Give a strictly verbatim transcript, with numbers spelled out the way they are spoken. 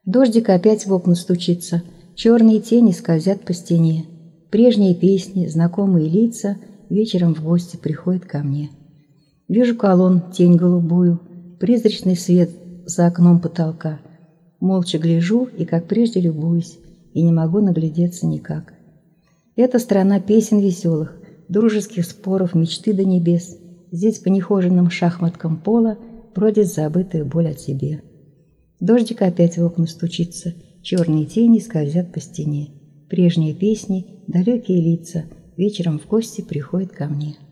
Дождик опять в окна стучится, черные тени скользят по стене. Прежние песни, знакомые лица вечером в гости приходят ко мне. Вижу колонн, тень голубую, призрачный свет за окном потолка. Молча гляжу и, как прежде, любуюсь, и не могу наглядеться никак. Это страна песен веселых, дружеских споров, мечты до небес. Здесь по нехоженным шахматкам пола бродит забытая боль о тебе. Дождик опять в окна стучится, черные тени скользят по стене. Прежние песни, далекие лица вечером в гости приходят ко мне.